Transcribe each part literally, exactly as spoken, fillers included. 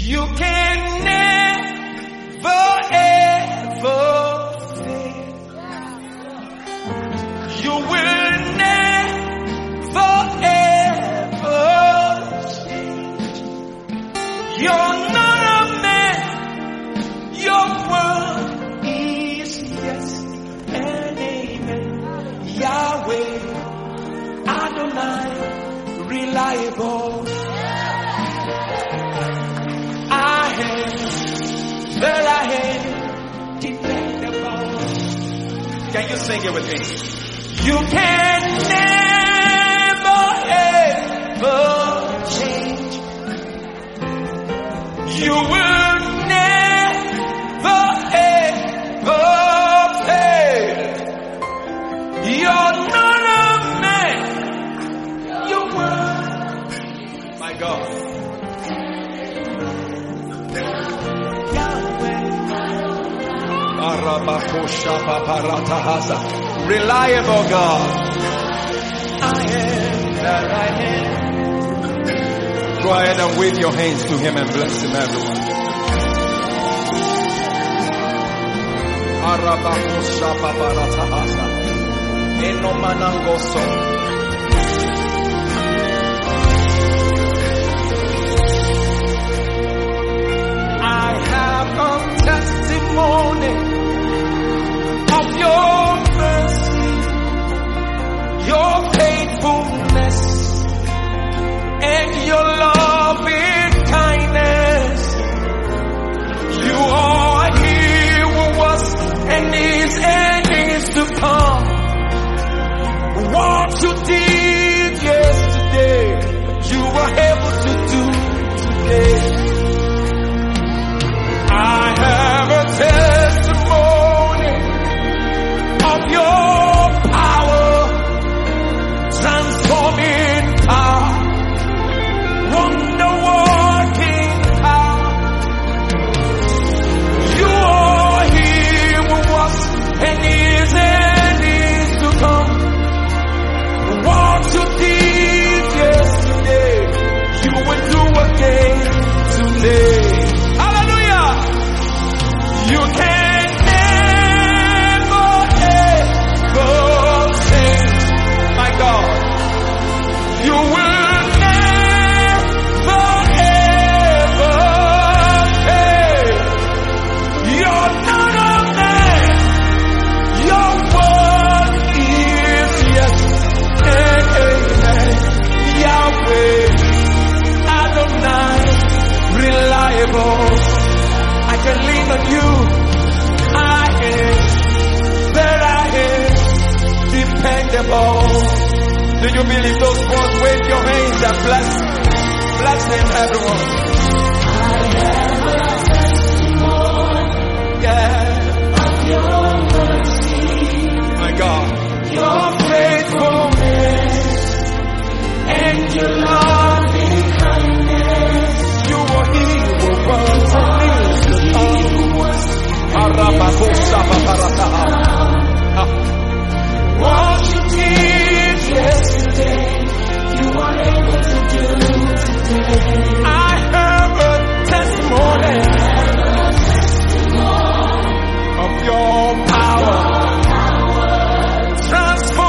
You can never ever fail. You will never ever change. You're not a man. Your word is yes and amen. Yahweh, Adonai, reliable. I am that I am dependable. Can you sing it with me? You can never ever change. You will never ever fail. You're not a man. Your word, my God. Reliable God. I am that I am. Go ahead and wave your hands to him and bless him, everyone. I have a testimony of your mercy, your faithfulness, and your loving kindness. You are he who was and is and is to come. What you did yesterday, you were able to do today. I have a testimony of your power, transforming power, wonder-working power. You are he who was and is and is to come. What you did yesterday, you will do again today. Hallelujah! You can never ever change, my God. You will never ever fail. You're not a man. Your word is yes and amen. Yahweh, Adonai, reliable. I can lean on you. I am that I am dependable. Do you believe those words? Wave your hands and bless, bless him, everyone. I have a testimony Yeah, of your mercy, my God. your faithfulness, and your loving kindness. You are he who was and is to come. What you did yesterday, you are able to do today. I have a testimony of your power, transform.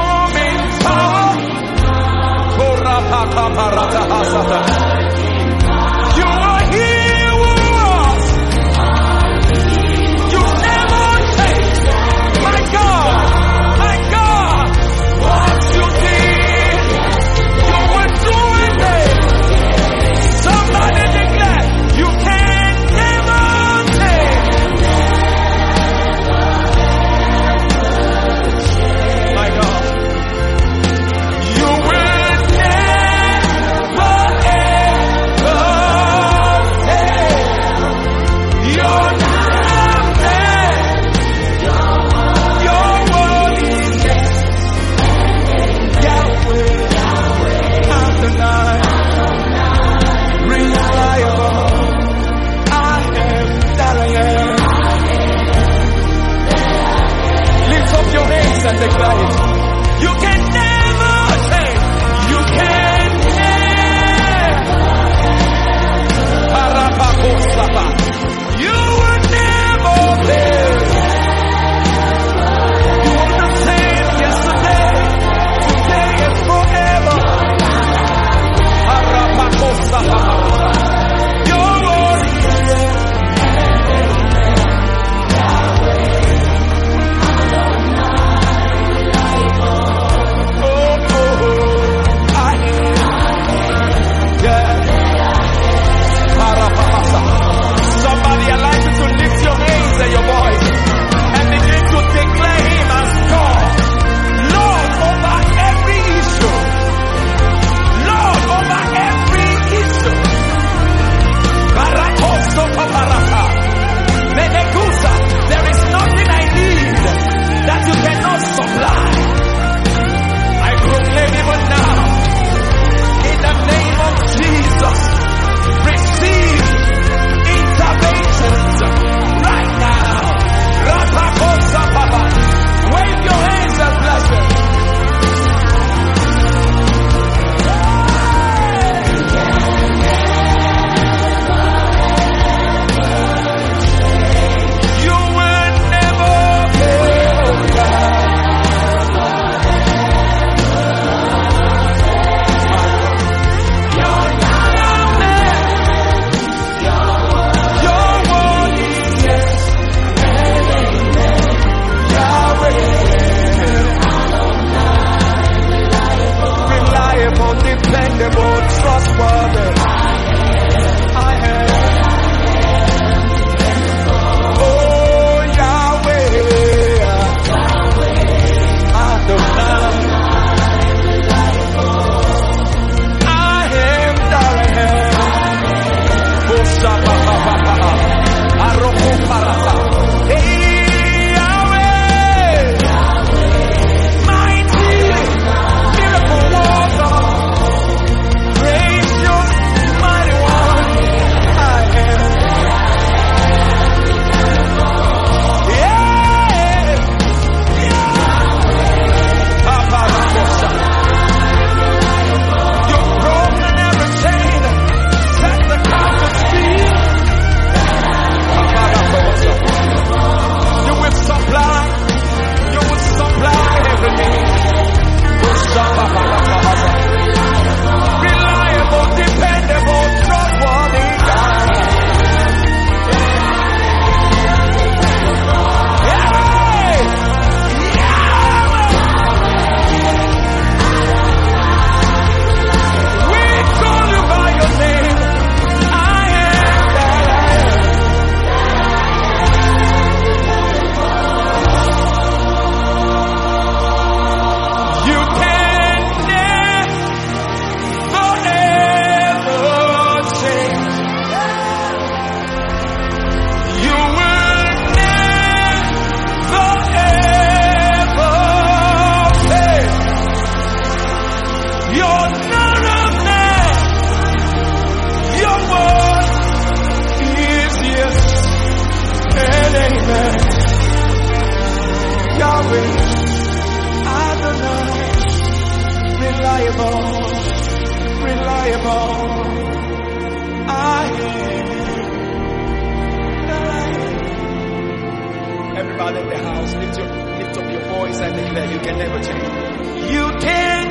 in the house, lift, your, lift up your voice and declare you can never change. You can.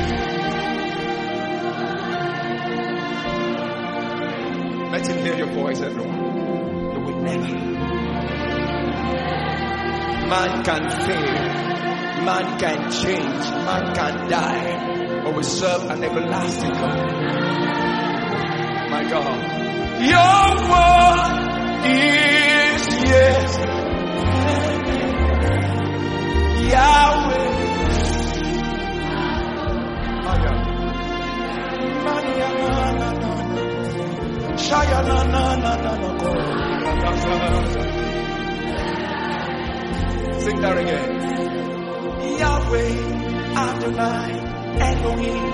Let him hear your voice, everyone. You will never. Man can fail. Man can change. Man can die. But we serve an everlasting God. My God. Your word is yes. Yahweh. Oh, yeah. Sing that again. Yahweh, Adonai, Elohim.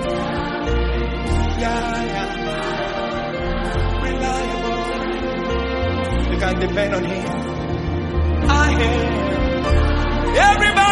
Yeah, yeah. Reliable. You can depend on him. I am. Everybody.